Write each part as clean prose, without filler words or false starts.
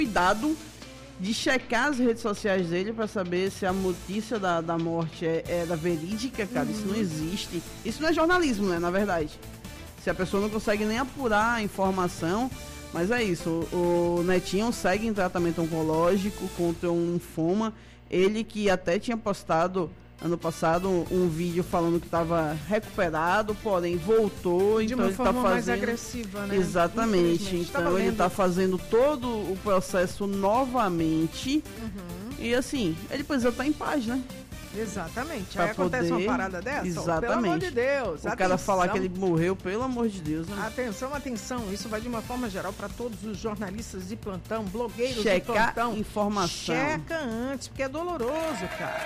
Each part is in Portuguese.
cuidado de checar as redes sociais dele para saber se a notícia da morte era verídica, cara. Isso não existe. Isso não é jornalismo, né, na verdade. Se a pessoa não consegue nem apurar a informação, mas é isso. O Netinho segue em tratamento oncológico contra um linfoma. Ele que até tinha postado ano passado um vídeo falando que estava recuperado, porém voltou. De então uma ele forma tá fazendo mais agressiva, né? Exatamente. Então ele está fazendo todo o processo novamente. E assim, ele precisa estar em paz, né? Exatamente. Pra Aí acontece poder... uma parada dessa? Exatamente. Pelo amor de Deus. O cara falar que ele morreu, pelo amor de Deus. Né? Atenção. Isso vai de uma forma geral para todos os jornalistas de plantão, blogueiros Checar de plantão. informação. Checa antes, porque é doloroso, cara.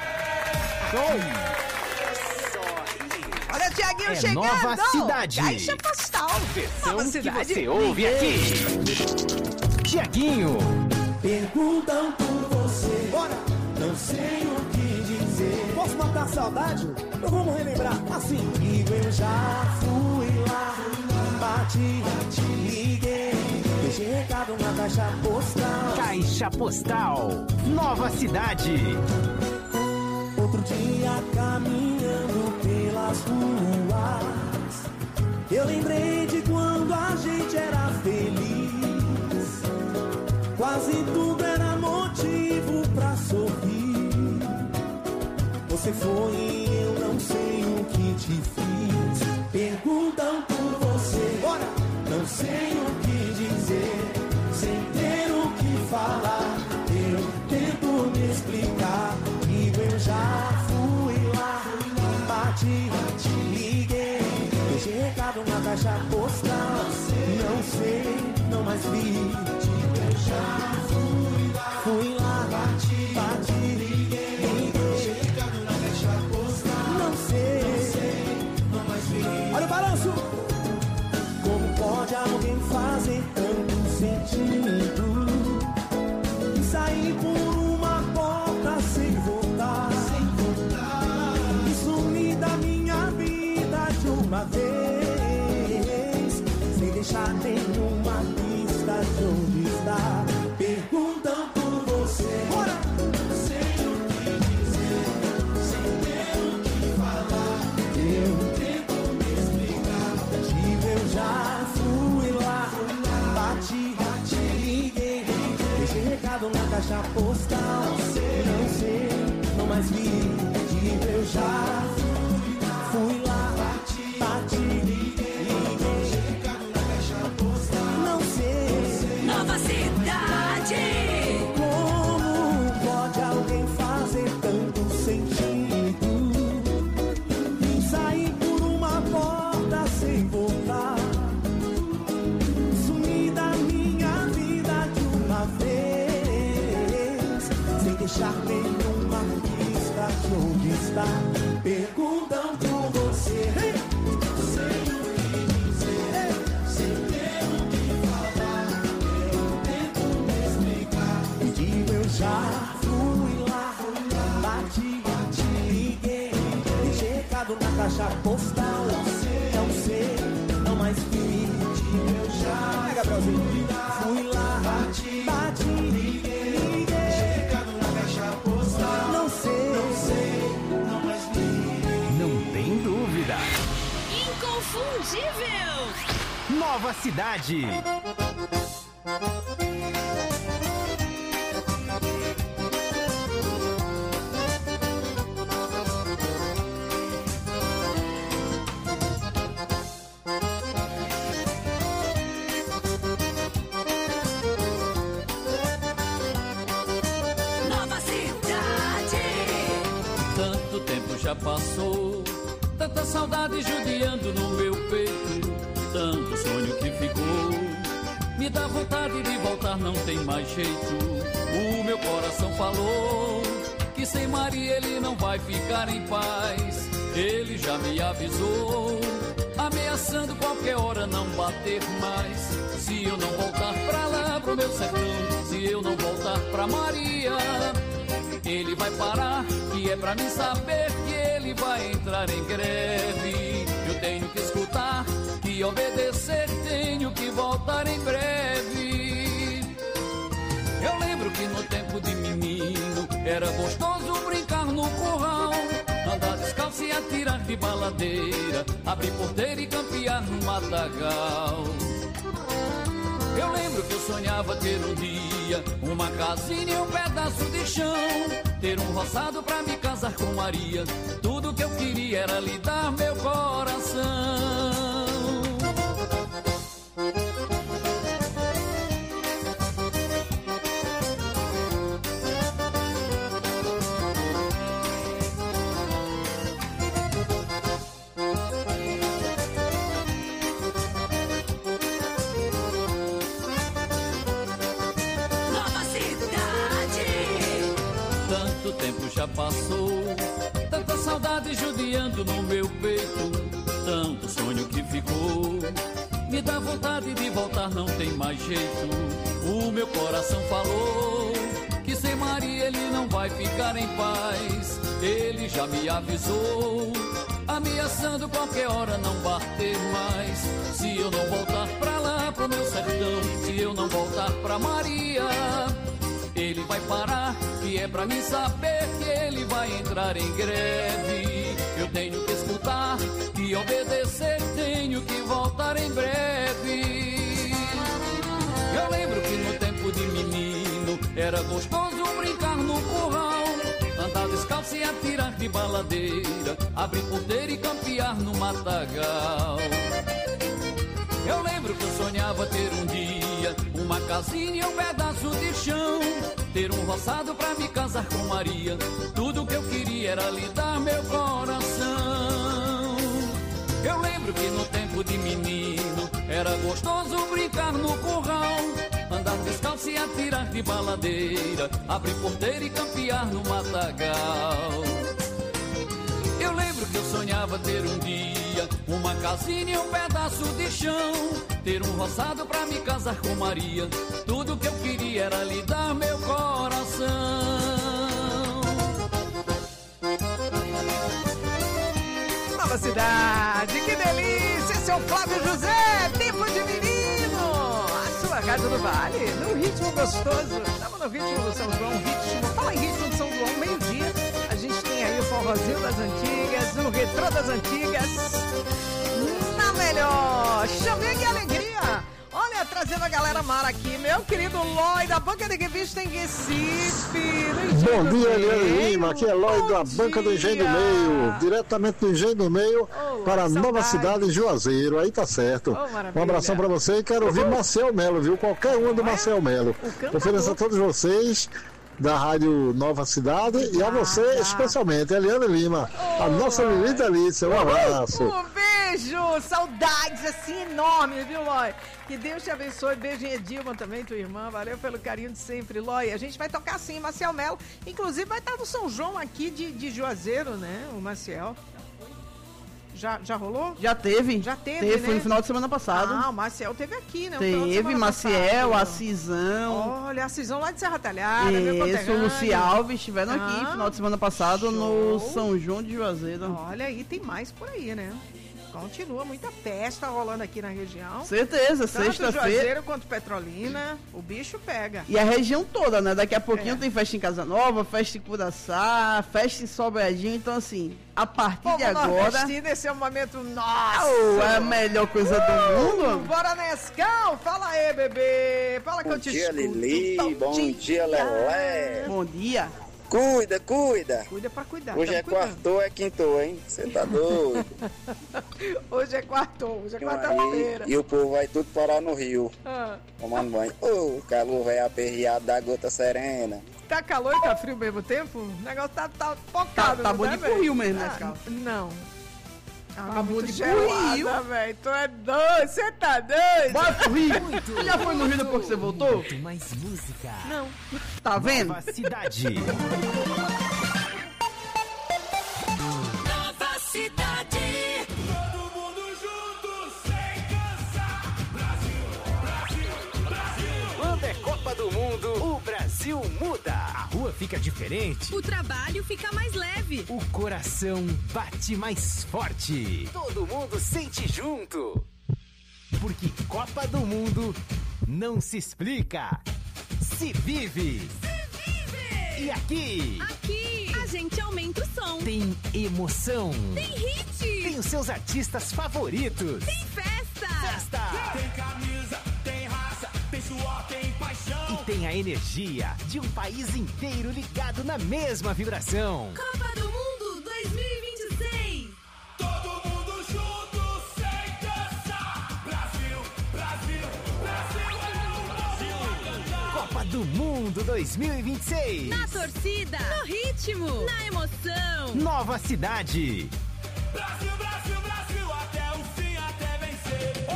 Olha o Thiaguinho chegando. Nova Cidade. Caixa Postal. Versão Nova que Cidade. você ouve aqui. Thiaguinho. Perguntam por você. Bora. Não sei o que dizer. Posso matar a saudade? Então vamos relembrar assim. E eu já fui lá, bati, liguei, deixei recado na caixa postal. Caixa Postal. Nova Cidade. Outro dia caminhando pelas ruas, eu lembrei de quando a gente era feliz. Quase tudo era motivo pra sorrir. Você foi e eu não sei o que te fiz. Perguntam por você, bora! Não sei o que dizer, sem ter o que falar. Eu tento me explicar. E eu já fui lá, bati, liguei, deixei recado na caixa postal. Não sei, não mais vi. Eu já fui lá, bati, liguei, deixei recado na caixa postal. Não sei, não mais vi. Olha o balanço! Como pode alguém fazer tanto sentido e sair por uma porta sem voltar, e sumir da minha vida de uma vez, sem deixar nenhuma pista de onde está? Perguntam por você, bora! Não sei o que dizer, sem ter o que falar. Eu tento me explicar. Eu já fui lá, bati, liguei, deixei recado na caixa postal. Não sei, não mais vi. Eu já fui lá, bati, liguei, deixei recado na caixa postal. Não sei. Nova Cidade. Como pode alguém fazer tanto sentido e sair por uma porta sem voltar, sumir da minha vida de uma vez, sem deixar nenhuma pista de onde está? Perguntam por você, sem o que dizer, sem ter o que falar. Eu tento me explicar. E digo, eu já fui lá, bati, liguei, deixei recado na caixa postal. Não sei, não mais vi. Eu já fui lá, bati, liguei, deixei recado na caixa postal. Não sei, não mais vi. Não tem dúvida. Inconfundível. Nova Cidade. Nova Cidade. Tanto tempo já passou, tanta saudade judiando no meu peito, tanto sonho que ficou, me dá vontade de voltar, não tem mais jeito. O meu coração falou que sem Maria ele não vai ficar em paz. Ele já me avisou, ameaçando qualquer hora não bater mais. Se eu não voltar pra lá, pro meu sertão, se eu não voltar pra Maria, ele vai parar, que é pra mim saber que ele vai entrar em greve. Eu tenho que escutar, que obedecer, tenho que voltar em breve. Eu lembro que no tempo de menino era gostoso brincar no curral, andar descalço e atirar de baladeira, abrir porteira e campear no matagal. Eu lembro que eu sonhava ter um dia uma casinha e um pedaço de chão, ter um roçado pra me casar com Maria. Tudo que eu queria era lhe dar meu coração. Já passou, tanta saudade judiando no meu peito, tanto sonho que ficou, me dá vontade de voltar, não tem mais jeito. O meu coração falou que sem Maria ele não vai ficar em paz. Ele já me avisou, ameaçando qualquer hora não bater mais. Se eu não voltar pra lá, pro meu sertão, se eu não voltar pra Maria, ele vai parar, que é pra mim saber que ele vai entrar em greve. Eu tenho que escutar e obedecer, tenho que voltar em breve. Eu lembro que no tempo de menino era gostoso brincar no curral, andar descalço e atirar de baladeira, abrir porteira e campear no matagal. Eu lembro que eu sonhava ter um dia uma casinha e um pedaço de chão, ter um roçado pra me casar com Maria. Tudo que eu queria era lhe dar meu coração. Eu lembro que no tempo de menino era gostoso brincar no curral, andar descalço e atirar de baladeira, abrir porteira e campear no matagal. Eu lembro que eu sonhava ter um dia uma casinha e um pedaço de chão, ter um roçado pra me casar com Maria. Tudo que eu queria era lhe dar meu coração. Nova Cidade, que delícia! Esse é o Flávio José, Tempo de Menino! A sua Rádio do Vale, no ritmo gostoso. Estamos no ritmo do São João, fala em ritmo do São João, meio-dia. A gente tem aí o forrozinho das antigas, o retrô das antigas. Na melhor! Chamei que alegria! Olha, trazendo a galera mara aqui, meu querido Lói, da Banca de Revista em Recife. Bom dia, Eliane Lima, aqui é Lói da Banca do Engenho do Meio, diretamente do Engenho do Meio para a Nova Cidade, Juazeiro, aí tá certo. Um abração para você e quero ouvir Marcel Melo, viu? Qualquer uma do Marcel Melo. Ofereço a todos vocês da Rádio Nova Cidade e a você especialmente, Eliane Lima, a nossa Lili Delícia. Um abraço. Um beijo, saudades assim enormes, viu, Lói? Que Deus te abençoe. Beijo em Edilma também, tua irmã. Valeu pelo carinho de sempre, Lói. A gente vai tocar sim, Marcel Melo. Inclusive vai estar no São João aqui de Juazeiro, né? O Marcel. Já rolou? Já teve. Já teve, né? Foi no final de semana passado. Ah, o Marcel teve aqui, né? Teve, Maciel, a Cisão. Olha, a Cisão lá de Serra Talhada, isso, o Luci Alves estiveram aqui no final de semana passado, show. No São João de Juazeiro. Olha aí, tem mais por aí, né? Continua muita festa rolando aqui na região. Certeza, tanto sexta-feira. Juazeiro quanto Petrolina, o bicho pega. E a região toda, né? Daqui a pouquinho tem festa em Casa Nova, festa em Curaçá, festa em Sobradinho. Então, assim, a partir de agora... Esse é o momento nosso. É a melhor coisa do mundo. Bora, Nescau. Fala aí, bebê. Fala que eu te escuto. Bom dia, Lili. Bom dia, Lelé. Bom dia. Cuida. Cuida pra cuidar. Hoje é quarto ou é quinto, hein? Você tá doido? Hoje é quarto, hoje é quarta-feira. E o povo vai tudo parar no rio, tomando banho. O calor vai aperreado da gota serena. Tá calor e tá frio ao mesmo tempo? O negócio tá focado. Tá bom de ir pro rio mesmo, né, Cal? Não. Tá bom de ir pro rio. Velho. Tu é doido, você tá doido? Bora pro rio. Você já foi no rio depois que você voltou? Muito mais música. Não. Tá vendo? Nova Cidade. Nova Cidade. Todo mundo junto, sem cansar. Brasil. Quando é Copa do Mundo, o Brasil muda. A rua fica diferente. O trabalho fica mais leve. O coração bate mais forte. Todo mundo sente junto. Porque Copa do Mundo não se explica, se vive. E aqui? Aqui a gente aumenta o som. Tem emoção. Tem hit. Tem os seus artistas favoritos. Tem festa. Tem camisa, tem raça, tem suor, tem paixão. E tem a energia de um país inteiro ligado na mesma vibração. Copa do Mundo 2026. Todo mundo junto, sem cansar. Brasil, Brasil, Brasil é o Brasil a cantar. Copa do Mundo 2026. Na torcida, no ritmo, na emoção. Nova Cidade. Brasil, Brasil, Brasil, até o fim, até vencer.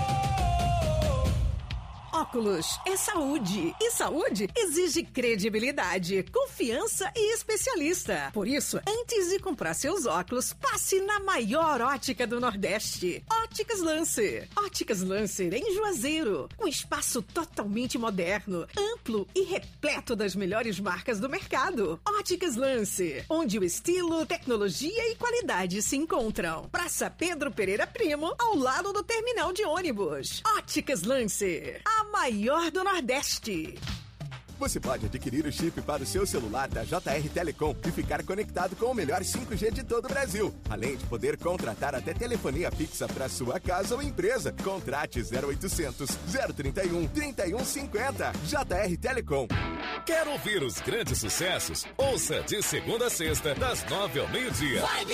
Óculos é saúde. E saúde exige credibilidade, confiança e especialista. Por isso, antes de comprar seus óculos, passe na maior ótica do Nordeste. Óticas Lancer. Óticas Lancer em Juazeiro. Um espaço totalmente moderno, amplo e repleto das melhores marcas do mercado. Óticas Lancer, onde o estilo, tecnologia e qualidade se encontram. Praça Pedro Pereira Primo, ao lado do terminal de ônibus. Óticas Lancer, a maior do Nordeste. Você pode adquirir o chip para o seu celular da JR Telecom e ficar conectado com o melhor 5G de todo o Brasil. Além de poder contratar até telefonia fixa para sua casa ou empresa. Contrate 0800 031 3150. JR Telecom. Quer ouvir os grandes sucessos? Ouça de segunda a sexta, das 9 ao meio-dia. Vibe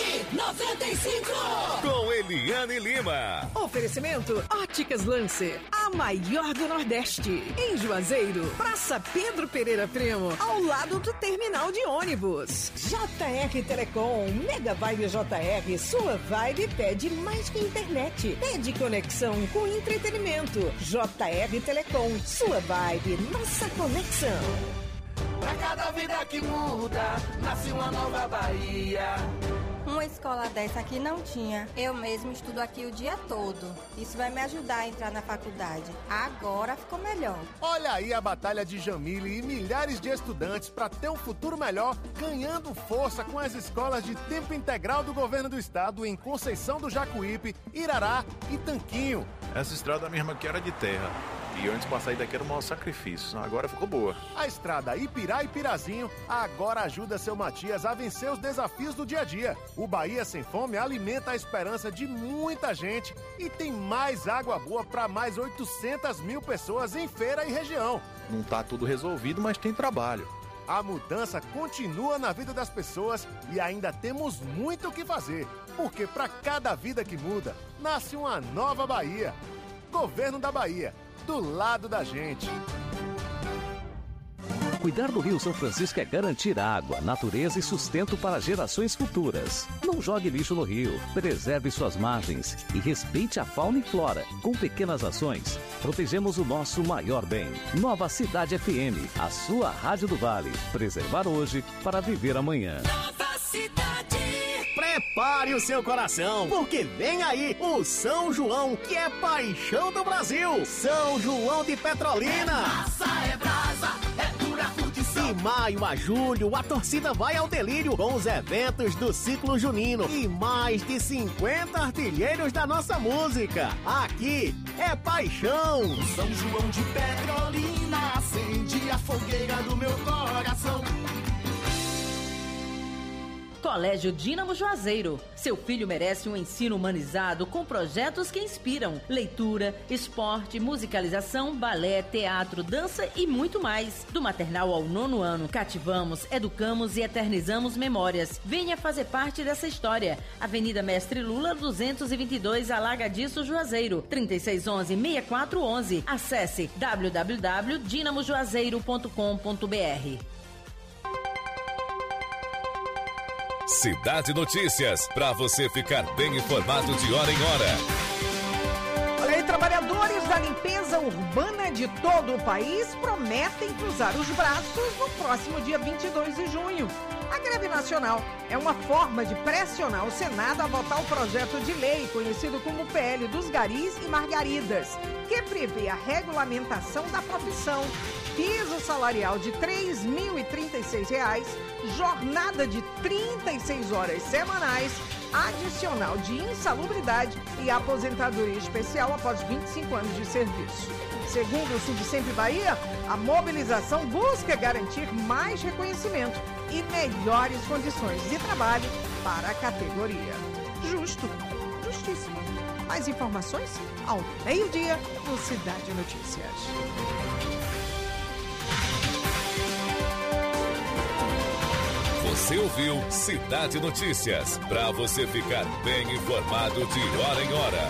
95. Com Eliane Lima. Oferecimento Óticas Lancer, a maior do Nordeste. Em Juazeiro, Praça Pedro Pereira Primo, ao lado do terminal de ônibus. JR Telecom, Mega Vibe JR, sua vibe pede mais que internet. Pede conexão com entretenimento. JR Telecom, sua vibe, nossa conexão. Pra cada vida que muda, nasce uma nova Bahia. Uma escola dessa aqui não tinha. Eu mesmo estudo aqui o dia todo. Isso vai me ajudar a entrar na faculdade. Agora ficou melhor. Olha aí a batalha de Jamile e milhares de estudantes para ter um futuro melhor, ganhando força com as escolas de tempo integral do governo do estado em Conceição do Jacuípe, Irará e Tanquinho. Essa estrada mesmo aqui era de terra. E antes pra sair daqui era um maior sacrifício. Agora ficou boa. A estrada Ipirá e Pirazinho agora ajuda seu Matias a vencer os desafios do dia a dia. O Bahia Sem Fome alimenta a esperança de muita gente e tem mais água boa para mais 800 mil pessoas em Feira e região. Não tá tudo resolvido, mas tem trabalho. A mudança continua na vida das pessoas e ainda temos muito o que fazer. Porque para cada vida que muda, nasce uma nova Bahia. Governo da Bahia. Do lado da gente. Cuidar do Rio São Francisco é garantir água, natureza e sustento para gerações futuras. Não jogue lixo no rio, preserve suas margens e respeite a fauna e flora. Com pequenas ações, protegemos o nosso maior bem. Nova Cidade FM, a sua rádio do Vale. Preservar hoje para viver amanhã. Nova Cidade. Prepare o seu coração, porque vem aí o São João, que é paixão do Brasil. São João de Petrolina. Massa é brasa, é pura curtição. De maio a julho, a torcida vai ao delírio com os eventos do ciclo junino e mais de 50 artilheiros da nossa música. Aqui é paixão. São João de Petrolina acende a fogueira do meu coração. Colégio Dínamo Juazeiro. Seu filho merece um ensino humanizado com projetos que inspiram. Leitura, esporte, musicalização, balé, teatro, dança e muito mais. Do maternal ao 9º ano, cativamos, educamos e eternizamos memórias. Venha fazer parte dessa história. Avenida Mestre Lula, 222, Alagadiço, Juazeiro. 3611-6411. Acesse www.dinamojuazeiro.com.br. Cidade Notícias, para você ficar bem informado de hora em hora. Olha aí, trabalhadores da limpeza urbana de todo o país prometem cruzar os braços no próximo dia 22 de junho. A greve nacional é uma forma de pressionar o Senado a votar o projeto de lei conhecido como PL dos Garis e Margaridas, que prevê a regulamentação da profissão, piso salarial de R$ 3.036, jornada de 36 horas semanais adicional de insalubridade e aposentadoria especial após 25 anos de serviço. Segundo o Sindicemp Bahia, a mobilização busca garantir mais reconhecimento e melhores condições de trabalho para a categoria. Justo, justíssimo. Mais informações ao meio-dia no Cidade Notícias. Você ouviu Cidade Notícias, para você ficar bem informado de hora em hora.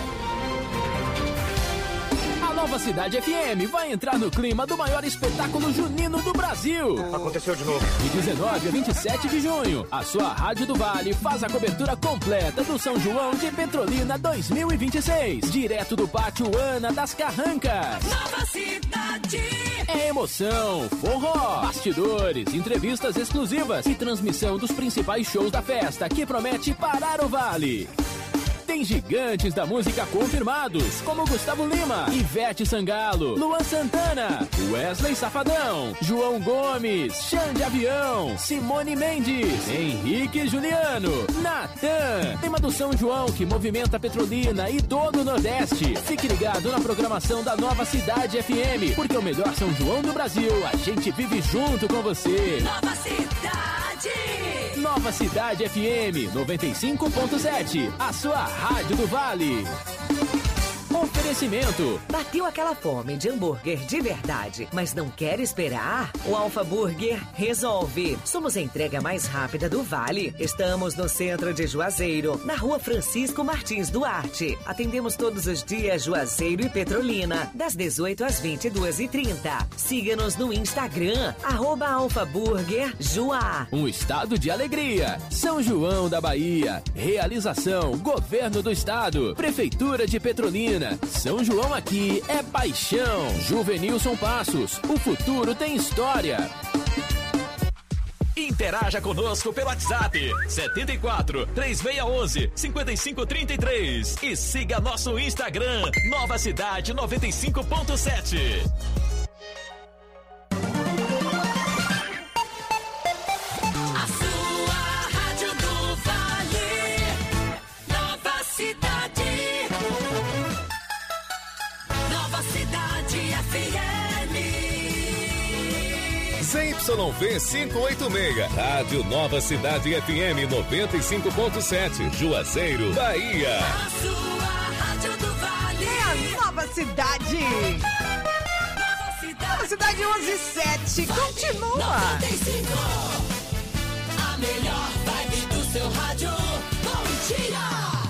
A Nova Cidade FM vai entrar no clima do maior espetáculo junino do Brasil. Aconteceu de novo. De 19 a 27 de junho, a sua Rádio do Vale faz a cobertura completa do São João de Petrolina 2026. Direto do Pátio Ana das Carrancas. Nova Cidade. É emoção, forró, bastidores, entrevistas exclusivas e transmissão dos principais shows da festa que promete parar o Vale. Tem gigantes da música confirmados, como Gustavo Lima, Ivete Sangalo, Luan Santana, Wesley Safadão, João Gomes, Xande Avião, Simone Mendes, Henrique Juliano, Natan, tema do São João que movimenta Petrolina e todo o Nordeste. Fique ligado na programação da Nova Cidade FM, porque o melhor São João do Brasil, a gente vive junto com você. Nova Cidade! Nova Cidade FM 95.7, a sua Rádio do Vale. Oferecimento. Bateu aquela fome de hambúrguer de verdade, mas não quer esperar? O Alfa Burger resolve. Somos a entrega mais rápida do Vale. Estamos no centro de Juazeiro, na Rua Francisco Martins Duarte. Atendemos todos os dias Juazeiro e Petrolina, das 18 às 22h30. Siga-nos no Instagram, @alfaburgerjuá. Um estado de alegria. São João da Bahia. Realização: Governo do Estado, Prefeitura de Petrolina. São João aqui é paixão. Juvenilson Passos, o futuro tem história. Interaja conosco pelo WhatsApp 74 3611 5533 e siga nosso Instagram Nova Cidade 95.7. A sua Rádio do Vale, Nova Cidade. Nova Cidade FM. ZYV 586, Rádio Nova Cidade FM 95.7, Juazeiro, Bahia. A sua Rádio do Vale. É a Nova Cidade. Nova Cidade 11:07. Continua. 95. A melhor vibe do seu rádio. Bom dia.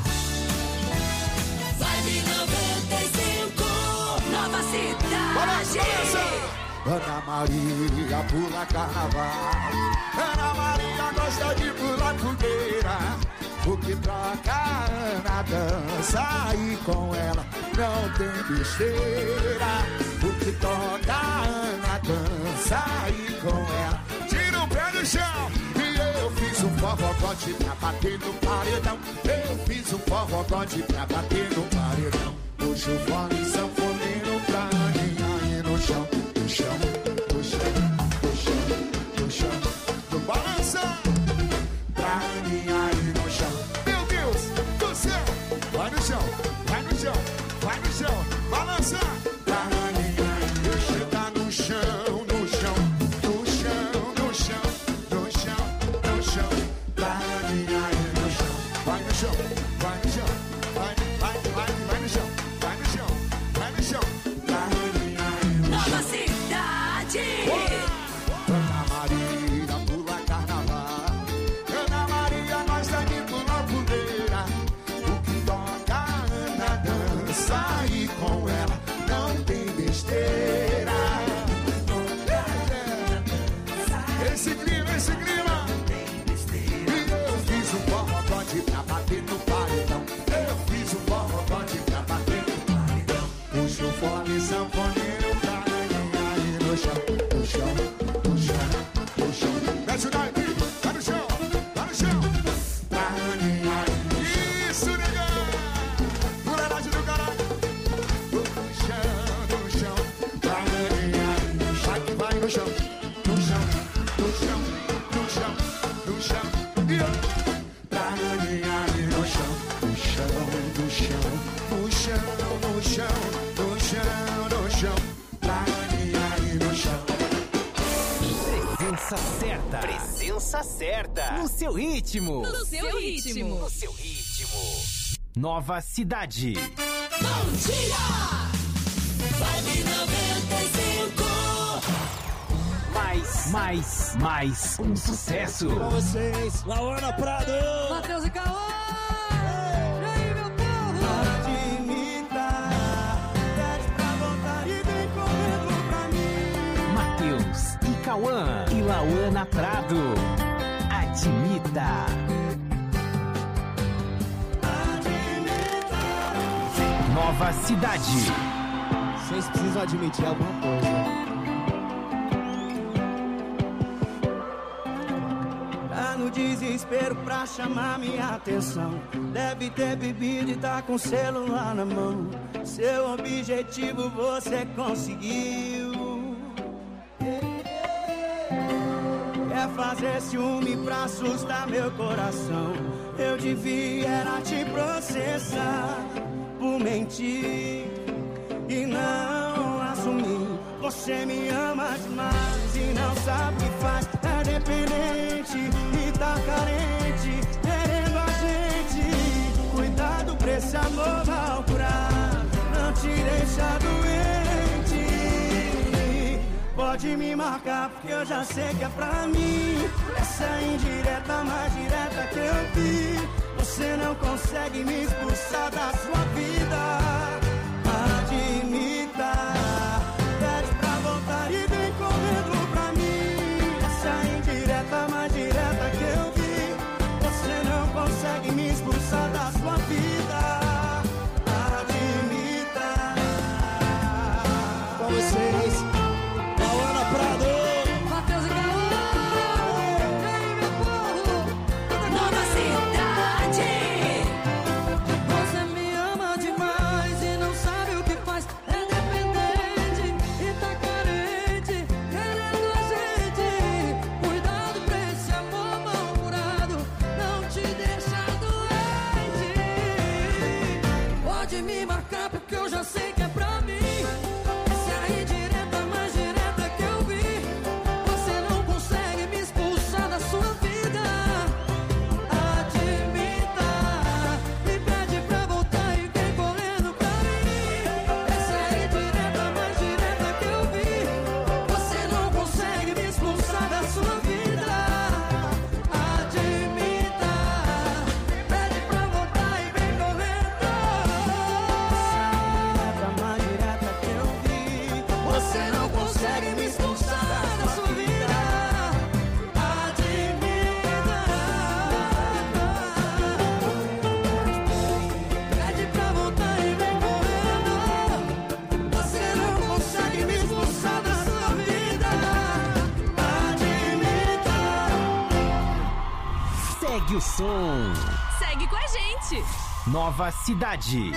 Vibe 95. Nova Cidade. Ana Maria pula carnaval. Ana Maria gosta de pular fogueira. O que troca Ana dança e com ela não tem besteira. O que toca Ana dança e com ela tira o pé do chão. E eu fiz um forrogote pra bater no paredão. Eu fiz um forrogote pra bater no paredão. Puxa o fone sanfoneiro pra aninha aí no chão. No chão, no chão, no chão, no chão, no balança. Pra aninha aí no chão. Meu Deus do céu. Vai no chão, vai no chão, vai no chão. Balança. Pra aninha aí chega no chão, no chão, no chão, no chão, no chão, no chão. Pra aninha aí no chão. Vai no chão, vai no chão. Vai no chão, vai no chão, vai no chão. Pra aninha aí no chão. Nova Cidade. Ana Maria pula carnaval. Ana Maria gosta de pular fogueira. O que toca Ana dança e com ela não tem besteira. Esse clima, esse clima. E eu fiz um forrogote pra bater no paredão. Eu fiz um forrogote pra bater no paredão. Puxa o fone sanfoneiro pra aninha aí no chão. No chão, no chão, no chão. Desce o naipe, vai no chão, vai no chão. Pra aninha aí. Isso, negão. Fuleiragem do caralho. No chão, no chão. Pra aninha aí. Vai que vai no chão, no chão, no chão. certa. Presença certa. No seu ritmo. No seu ritmo. No seu ritmo. Nova Cidade. Bom dia! Vibe 95. Mais um sucesso. Com vocês, Lauana Prado. Matheus e Cauã. E aí, meu povo? Admita, pede pra voltar e vem correndo pra mim. Matheus e Cauã e Lauana Prado. Admita. Nova Cidade. Vocês precisam admitir alguma coisa. Tá no desespero pra chamar minha atenção. Deve ter bebido e tá com o celular na mão. Seu objetivo você conseguiu. Quer fazer ciúme pra assustar meu coração. Eu devia era te processar por mentir e não assumir. Você me ama demais e não sabe o que faz. É dependente e tá carente, querendo a gente. Cuidado pra esse amor mal curado, não te deixa doente. Pode me marcar porque eu já sei que é pra mim. Essa é indireta, mais direta que eu vi. Você não consegue me expulsar da sua vida. Admita, pede pra voltar e vem correndo pra mim. Essa é indireta, mais direta que eu vi. Você não consegue me expulsar da sua vida. Admita. Com vocês, Lauana Prado. Matheus e Cauã. E aí, meu povo? Nova Cidade. Você me ama demais e não sabe o que faz. É dependente e tá carente, querendo a gente. Cuidado pra esse amor mal curado, não te deixa doente. Pode me marcar porque eu já sei que é pra mim. Essa é a indireta, mais direta que eu vi. Você não consegue me expulsar da sua vida. Admita, me pede pra voltar e vem correndo pra mim. Essa é a indireta, mais direta que eu vi. Você não consegue me expulsar da sua vida. Admita, me pede pra voltar e vem correndo. Essa mais direta que eu vi. Você não consegue me expulsar da sua vida. Pede pra voltar e vem correndo. Você não consegue me expulsar da sua vida. Segue o som. Segue com a gente. Nova Cidade.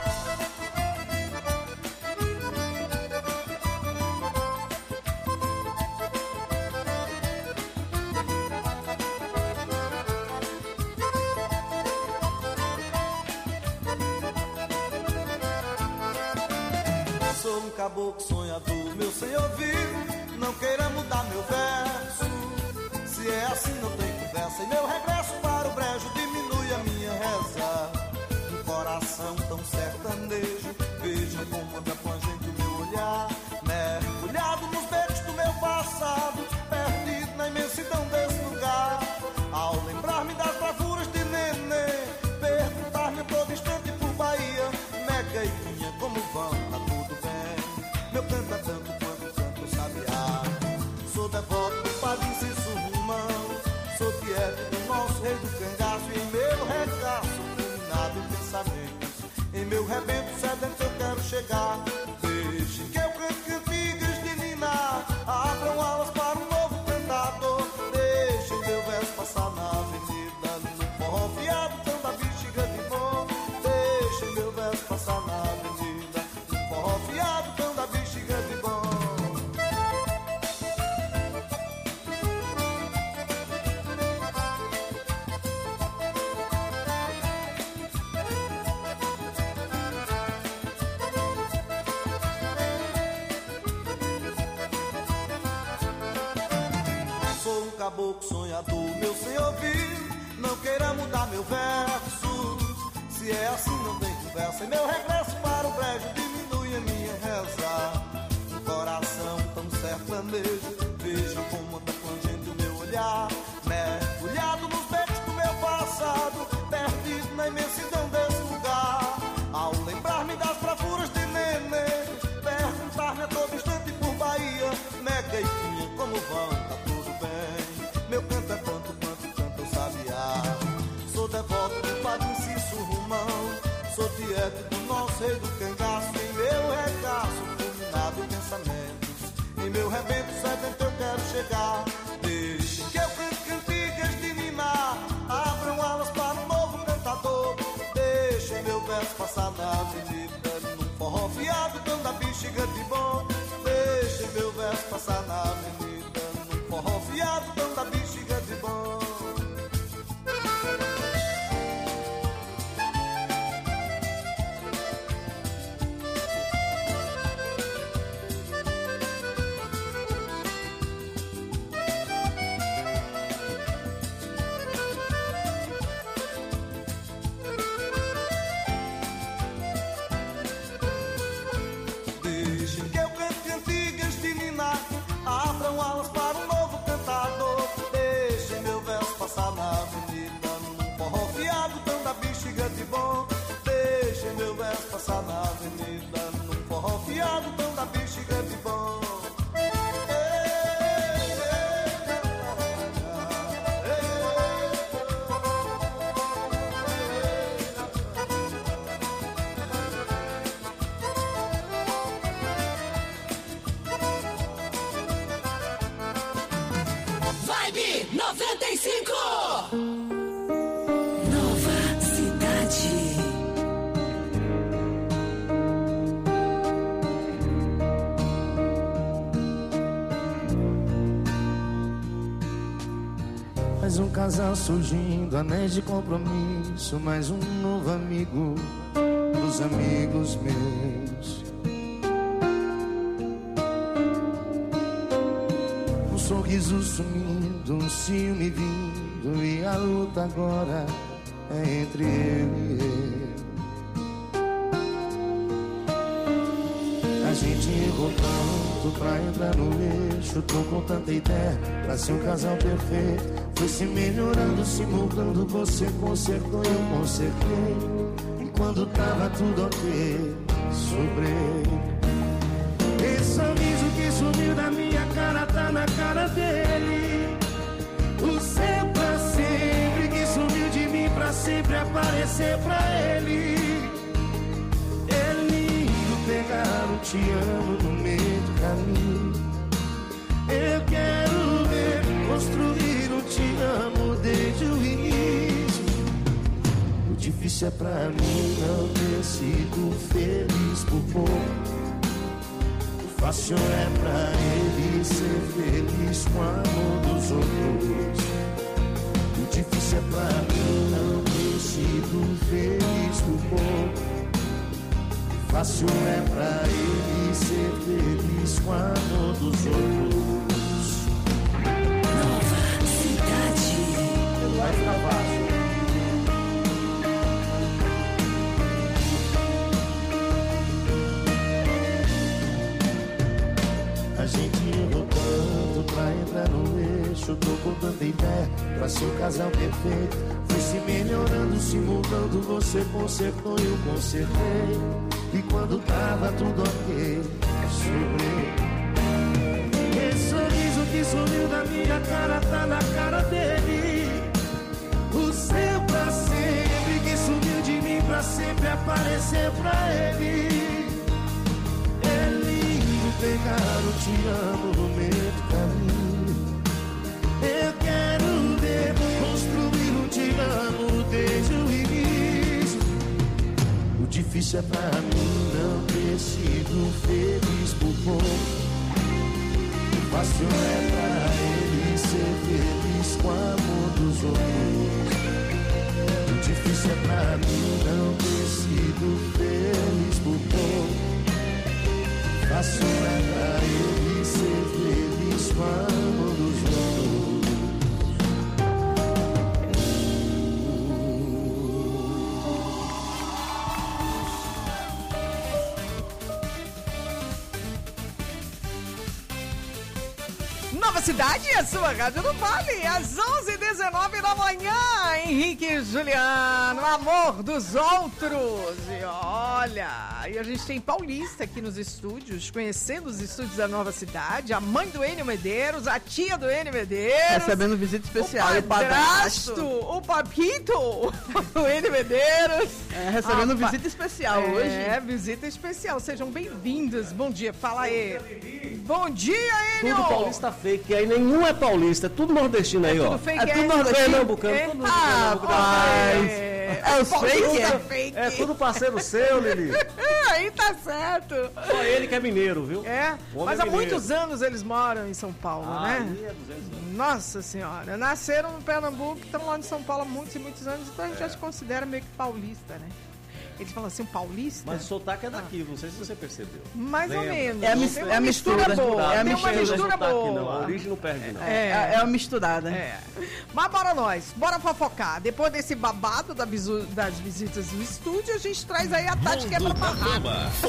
Sou um caboclo sonhador, meu senhor vivo. Não queira mudar meu verso. Se é assim não tem conversa. E meu regresso para o brejo diminui a minha reza. Um coração tão sertanejo, veja como anda plangente o meu olhar. Mergulhado nos becos do meu passado, perdido na imensidão desse lugar. Ao lembrar-me das bravuras de nenê, perguntar-me a todo instante por Bahia. Mega e Pinha, como vão? Tá tudo bem? Meu canto é tanto quanto canto o sabiá. Sou devoto do Padre Cício Romão, sou tiete do nosso rei do cangaço. E em meu regaço, iluminado em pensamentos, em meu rebento sedento eu quero chegar. Deixe que eu cante cantigas de Nina, abram alas para um novo cantador. Deixe o meu verso passar na avenida, no forró fiado, tão da bexiga de bom. Deixe o meu verso passar na avenida, no forró fiado, tão da bexiga de bom. um caboclo sonhador, meu senhor viu. Não queira mudar meu verso. Se é assim não tem conversa. E meu regresso para o brejo diminui a minha reza. Um coração tão sertanejo, vejam como anda plangendo o meu olhar. Mergulhado nos becos do meu passado, perdido na imensidão desse lugar. Ao lembrar-me das bravuras de nenê, perguntar-me a todo instante por Bahia. Mega e Pinha, como vão? Tá tudo bem? Meu canto é quanto canta o sabiá. Sou devoto do Padre Cício Romão, sou tiete do nosso rei do cangaço. Em meu regaço, fulminado em pensamentos, em meu rebento sedento eu quero chegar. Deixe que eu cante cantigas de Niná, abram alas para um novo cantador. Deixe meu verso passar na avenida, num forró fiado, dando a bexiga de bom. Deixe meu verso passar na avenida, num forró fiado, dando a bexiga de bom. Abram alas para um novo cantador. Deixem meu verso passar na avenida, num forró fiado, dando a bexiga de bom. Deixem meu verso passar na avenida, num forró fiado, dando a bexiga de bom. Vibe 95. Nova Cidade. Mais um casal surgindo, anéis de compromisso, mais um novo amigo dos amigos meus. Um sorriso sumindo, um ciúme vindo, e a luta agora é entre eu e eu. A gente errou tanto pra entrar no eixo, tô com tanta ideia pra ser um casal perfeito. Foi se melhorando, se moldando, você consertou, eu consertei. E quando tava tudo ok, sobrei. Esse sorriso que sumiu da minha cara tá na cara dele. O seu pra sempre que sumiu de mim pra sempre aparecer pra ele. É lindo pegar um te amo no meio do caminho. Eu quero ver construir um te amo desde o início. O difícil é pra mim não ter sido feliz por pouco. Fácil é pra ele ser feliz com o amor dos outros. O difícil é pra mim não ter sido feliz por pouco. Fácil é pra ele ser feliz com o amor dos outros. Nova Cidade. Vai ficar fácil. A gente errou tanto pra entrar no eixo. Tô com tanta ideia pra ser um casal perfeito. Foi se melhorando, se mudando, você consertou, eu consertei. E quando tava tudo ok, sobrei. Esse sorriso que sumiu da minha cara tá na cara dele. O seu pra sempre que sumiu de mim pra sempre aparecer pra ele. É lindo pegar o te amo no meio do caminho. Eu quero ver construir um te amo desde o início. O difícil é pra mim não ter sido feliz por pouco. O fácil é pra ele ser feliz com o amor dos outros. O difícil é pra mim não ter sido feliz por pouco. Fácil é pra ele ser feliz com o amor dos outros. Nova Cidade, a sua rádio do Vale, às 11h19 da manhã, Henrique e Juliano, amor dos outros. E olha, e a gente tem Paulista aqui nos estúdios, conhecendo os estúdios da Nova Cidade, a mãe do Enio Medeiros, a tia do Enio Medeiros. Recebendo visita especial. O padrasto, o papito, o Enio Medeiros. Recebendo visita especial hoje. É, visita especial, sejam bem-vindos. Bom dia, fala aí. Bom dia, Enio. Tudo paulista fake, aí nenhum é paulista, é tudo nordestino aí, ó. Tudo fake, é tudo nordestino, pernambucano, tudo rapaz. É os fake, é tudo parceiro seu, Lili. Aí tá certo. Só ele que é mineiro, viu? É, mas há muitos anos eles moram em São Paulo, né? Aí é 200 anos. Nossa senhora, nasceram no Pernambuco, estão lá em São Paulo há muitos e muitos anos, então a gente já se considera meio que paulista, né? Eles falam assim, paulista? Mas o sotaque é daqui, não sei se você percebeu. Mais ou menos. É a mistura boa. É uma mistura boa. Não, a origem não perde, não. É uma misturada. Mas bora nós, bora fofocar. Depois desse babado das visitas do estúdio, a gente traz aí a Tati Quebra-Barraco.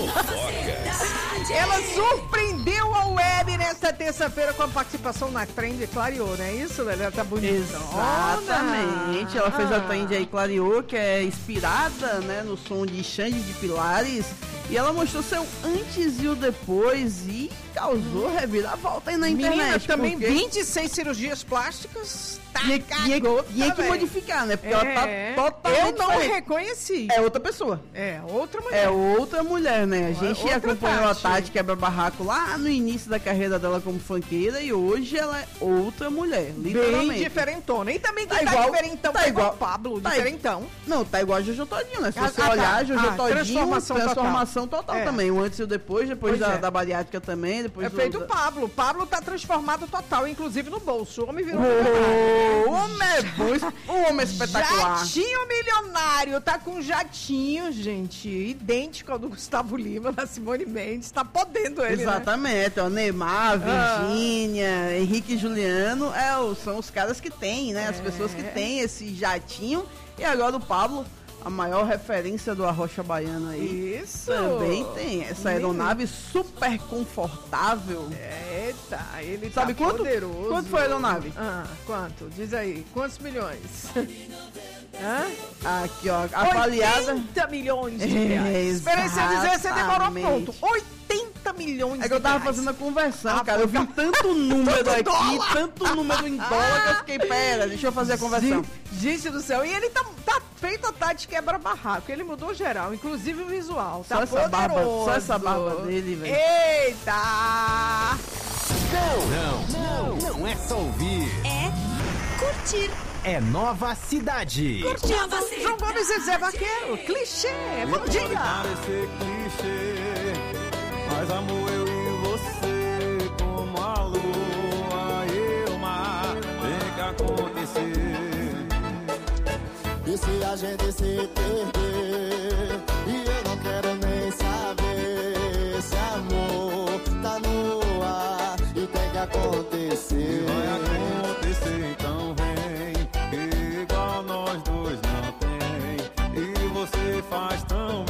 Ela surpreendeu a web nesta terça-feira com a participação na Trend Clareou, não é isso, Ela tá bonita. Exatamente. Ela fez a Trend aí Clareou, que é inspirada, né, no som de Xande de Pilares, e ela mostrou seu antes e o depois e causou reviravolta aí na internet. Menina, também 26 cirurgias plásticas. Tinha que modificar, né? Porque ela tá totalmente Eu não diferente. reconheci. É outra pessoa. É outra mulher. É outra mulher, né? A gente outra acompanhou Tati. a Tati Quebra-Barraco lá no início da carreira dela como funkeira e hoje ela é outra mulher, literalmente. Bem diferentona. E também Tá quem igual- diferentão tá é igual- o Pablo, tá diferentão. Não, tá igual a Jojo Todinho, né? Se você tá. olhar, Jojo Todinho, transformação total É. também. O antes e o depois Pois da, é. da bariátrica também, depois É feito o Pablo. Pablo tá transformado total, inclusive no bolso. O homem virou O homem é bom, o homem é espetacular. Jatinho milionário, tá com um jatinho, gente, idêntico ao do Gustavo Lima, da Simone Mendes, tá podendo ele, né? Exatamente, ó, Neymar, Virgínia, Henrique e Juliano, são os caras que têm, né? As pessoas que têm esse jatinho. E agora o Pablo, a maior referência do Arrocha Baiano aí. Isso! Também tem essa aeronave super confortável. Eita, ele Sabe tá quanto? poderoso. Quanto foi a aeronave? Quanto? Diz aí, quantos milhões? Aqui, ó, avaliada. 80 milhões de reais. Esperei dizer, você demorou pronto. 80 milhões É que eu tava fazendo a conversão, cara. Eu vi tanto número aqui, tanto número em dólar, que eu fiquei, pera, deixa eu fazer a conversão. Gente do céu, e ele tá feito a Tati Quebra-Barraco. Ele mudou geral, inclusive o visual. Tá Só essa barba dele, velho. Eita! Não é só ouvir. É curtir. É Nova Cidade. Curtir João Gomes e Zé Vaqueiro. Clichê. Bom dia. Parecer clichê, mas amor, eu e você, como a lua e o mar, tem que acontecer. E se a gente se perder, e eu não quero nem saber se amor tá no ar e tem que acontecer. Vai acontecer, então vem, igual nós dois não tem. E você faz tão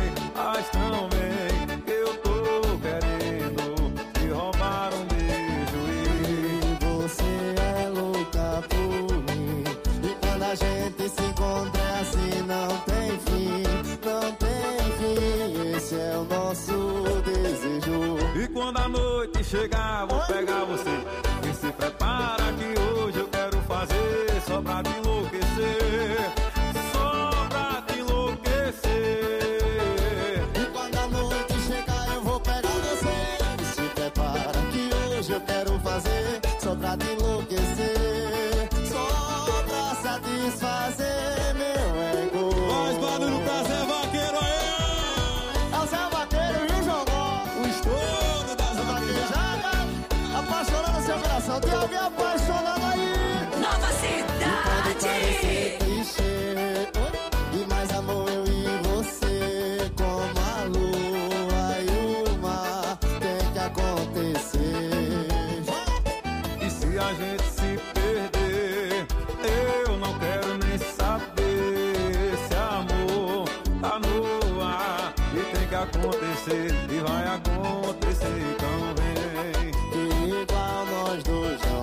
bem, que eu tô querendo te roubar um beijo. E você é louca por mim, e quando a gente se encontra é assim, não tem fim, não tem fim. Esse é o nosso desejo. E quando a noite chegar, vou pegar você. E se prepara que hoje eu quero fazer só pra te enlouquecer. Só pra te enlouquecer. E quando a noite chegar, eu vou pegar você. E se prepara que hoje eu quero fazer só pra te enlouquecer. Só pra satisfazer meu ego. Faz barulho pra Zé Vaqueiro aí! É o Zé Vaqueiro e o Jogó. O estouro das vaquejadas. Apaixonando seu coração. Tem alguém apaixonado aí? Nova Pode parecer Cidade. clichê, e mais amor, eu e você, como a lua e o mar, tem que acontecer. E se a gente se perder, eu não quero nem saber se amor tá no ar. E tem que acontecer, e vai acontecer, então vem. Que igual nós dois não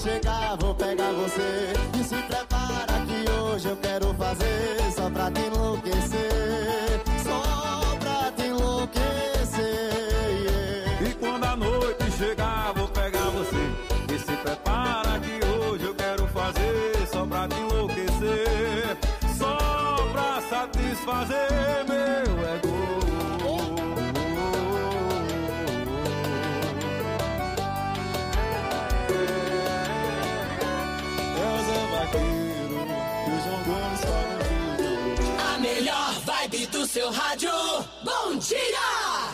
chegar, vou pegar você. E se prepara que hoje eu quero fazer só pra te enlouquecer. Só pra te enlouquecer. E quando a noite chegar, vou pegar você. E se prepara que hoje eu quero fazer só pra te enlouquecer. Só pra satisfazer meu ego. A melhor vibe do seu rádio. Bom dia!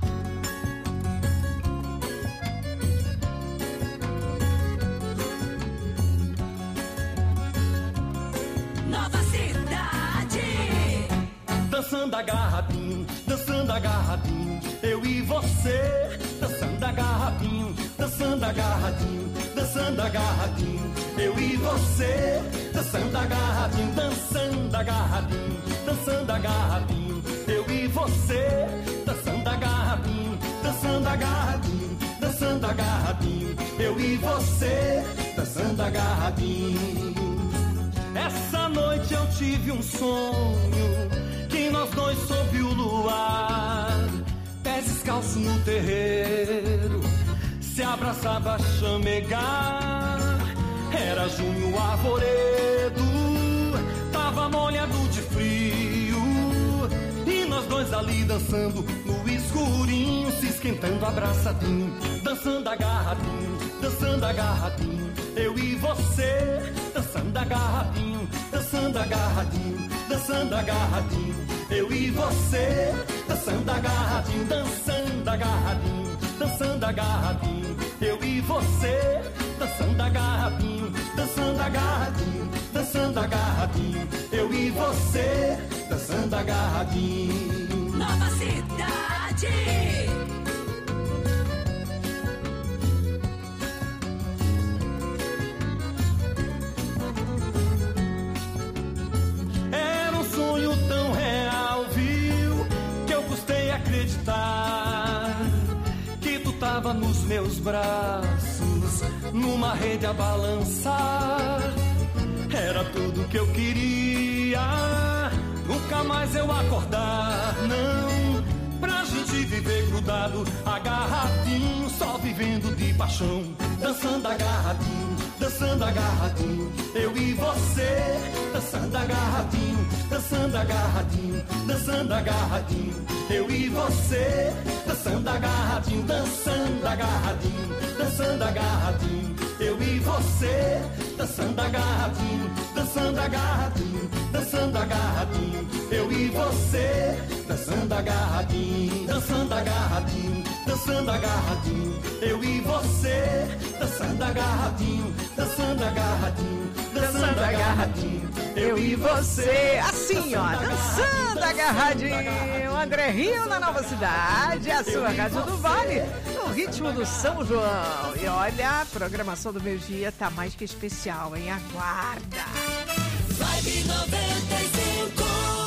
Nova Cidade. Dançando agarradinho, eu e você. Dançando agarradinho, dançando agarradinho, dançando agarradinho, eu e você. Dançando agarradinho, dançando agarradinho, dançando agarradinho, eu e você. Dançando agarradinho, dançando agarradinho, dançando agarradinho, eu e você. Dançando agarradinho. Essa noite eu tive um sonho, que nós dois sob o luar, pés descalços no terreiro, se abraçava a chamegar. Era junho arvoredo, tava molhado de frio, e nós dois ali dançando no escurinho, se esquentando abraçadinho, dançando agarradinho, dançando agarradinho, eu e você. Dançando agarradinho, dançando agarradinho, dançando agarradinho, eu e você. Dançando agarradinho, dançando agarradinho, dançando agarradinho, eu e você. Dançando agarradinho, dançando agarradinho, dançando agarradinho, eu e você. Dançando agarradinho. Nova Cidade. Era um sonho tão real, viu, que eu custei acreditar que tu tava nos meus braços, numa rede a balançar. Era tudo que eu queria, nunca mais eu acordar, não, pra gente viver grudado, agarradinho, só vivendo de paixão. Dançando agarradinho, dançando agarradinho, eu e você. Dançando agarradinho, dançando agarradinho, dançando agarradinho, eu e você. Dançando agarradinho, dançando agarradinho, dançando agarradinho, eu e você. Dançando agarradinho, dançando agarradinho, dançando agarradinho, eu e você. Dançando agarradinho, dançando agarradinho, dançando agarradinho, eu e você. Dançando agarradinho, dançando agarradinho, dançando agarradinho, eu e você. Assim, ó, dançando agarradinho. André Rio na Nova Cidade, a sua Rádio do Vale, no ritmo do São João. E olha, a programação do meio-dia tá mais que especial, hein? Aguarda. Vibe 95.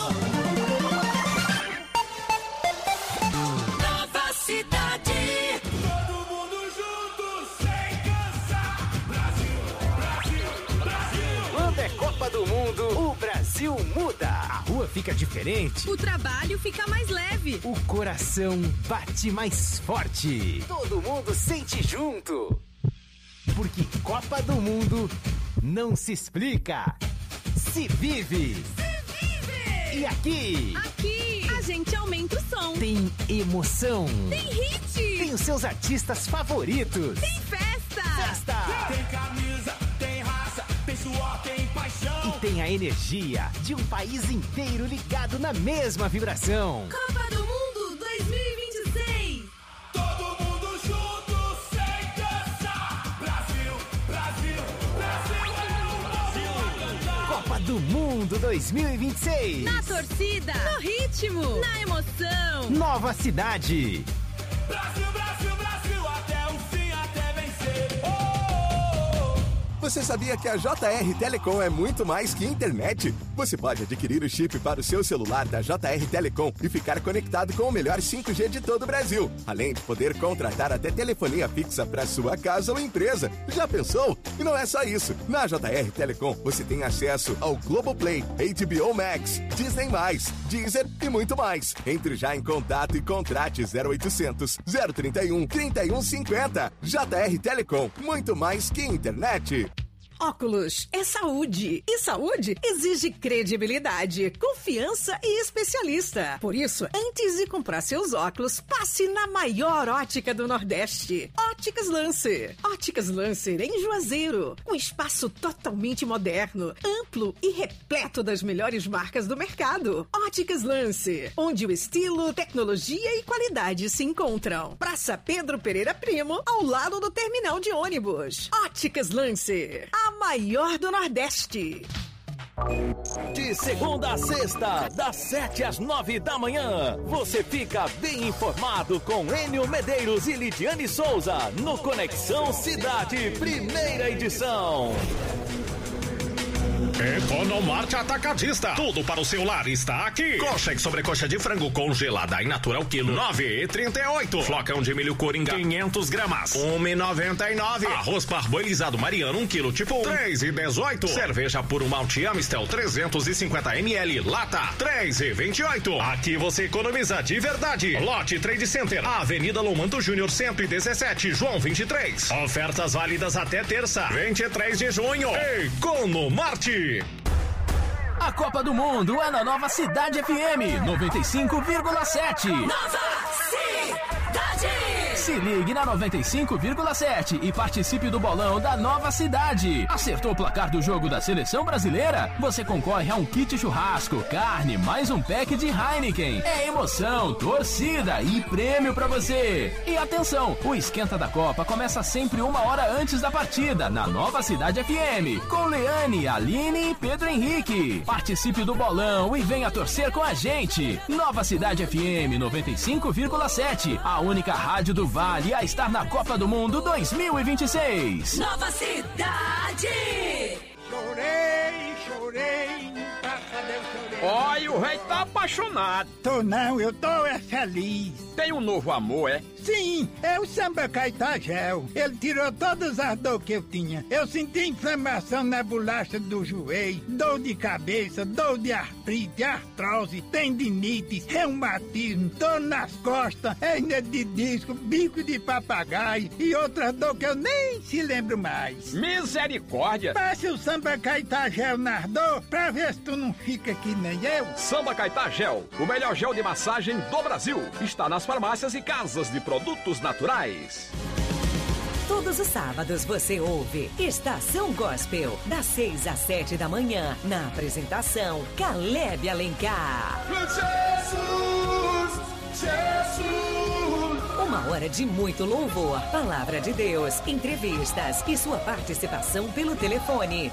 Nova Cidade. Todo mundo junto, sem cansar. Brasil, Brasil, Brasil. Quando é Copa do Mundo, o Brasil muda. A rua fica diferente. O trabalho fica mais leve. O coração bate mais forte. Todo mundo sente junto. Porque Copa do Mundo não se explica, se vive. Se vive! E aqui? Aqui a gente aumenta o som. Tem emoção. Tem hit. Tem os seus artistas favoritos. Tem festa. Festa. Tem camisa, tem raça, tem suor, tem paixão. E tem a energia de um país inteiro ligado na mesma vibração. Copa do Mundo 2026. Todo mundo junto, sem cansar. Brasil, Brasil, Brasil, é o Brasil a cantar. Copa do Mundo 2026. Na torcida, no ritmo, na emoção. Nova Cidade. Brasil, Brasil, Brasil, até o fim, até vencer. Oh, oh, oh. Você sabia que a JR Telecom é muito mais que internet? Você pode adquirir o chip para o seu celular da JR Telecom e ficar conectado com o melhor 5G de todo o Brasil. Além de poder contratar até telefonia fixa para sua casa ou empresa. Já pensou? E não é só isso. Na JR Telecom você tem acesso ao Globoplay, HBO Max, Disney+, Deezer e muito mais. Entre já em contato e contrate 0800 031 3150. JR Telecom, muito mais que internet. Óculos é saúde. E saúde exige credibilidade, confiança e especialista. Por isso, antes de comprar seus óculos, passe na maior ótica do Nordeste. Óticas Lancer. Óticas Lancer em Juazeiro. Um espaço totalmente moderno, amplo e repleto das melhores marcas do mercado. Óticas Lancer, onde o estilo, tecnologia e qualidade se encontram. Praça Pedro Pereira Primo, ao lado do terminal de ônibus. Óticas Lancer, a maior do Nordeste. De segunda a sexta, das 7 às 9 da manhã, você fica bem informado com Enio Medeiros e Lidiane Souza no Conexão Cidade, primeira edição. Economarte Atacadista. Tudo para o seu lar está aqui. Coxa e sobrecoxa de frango congelada e natural quilo 9,38. Flocão de milho coringa 500 gramas 1,99. Arroz parboilizado Mariano 1 quilo tipo 3,18. Cerveja puro malte Amstel 350 ml lata 3,28. Aqui você economiza de verdade. Lote Trade Center, Avenida Lomanto Júnior 117, João 23. Ofertas válidas até terça, 23 de junho. Economarte. A Copa do Mundo é na Nova Cidade FM 95,7. Nova Cidade! Se ligue na 95,7 e participe do bolão da Nova Cidade. Acertou o placar do jogo da Seleção Brasileira? Você concorre a um kit churrasco, carne, mais um pack de Heineken. É emoção, torcida e prêmio pra você. E atenção, o Esquenta da Copa começa sempre 1 hora antes da partida, na Nova Cidade FM, com Leane, Aline e Pedro Henrique. Participe do bolão e venha torcer com a gente. Nova Cidade FM 95,7, a única rádio do Vale a estar na Copa do Mundo 2026. Nova Cidade! Chorei, cadê o chorei? Olha, o rei tá apaixonado. Tô não, eu tô feliz. Tem um novo amor, é? Sim, é o Samba Caetagel. Ele tirou todas as dores que eu tinha. Eu senti inflamação na bolacha do joelho, dor de cabeça, dor de artrite, artrose, tendinite, reumatismo, dor nas costas, hernia de disco, bico de papagaio e outras dores que eu nem se lembro mais. Misericórdia! Passe o Samba Caetagel nas dores pra ver se tu não fica aqui nem eu. Samba Caetagel, o melhor gel de massagem do Brasil. Está nas farmácias e casas de produtos naturais. Todos os sábados você ouve Estação Gospel, das 6 às 7 da manhã, na apresentação Caleb Alencar. Jesus, Jesus. 1 hora de muito louvor, palavra de Deus, entrevistas e sua participação pelo telefone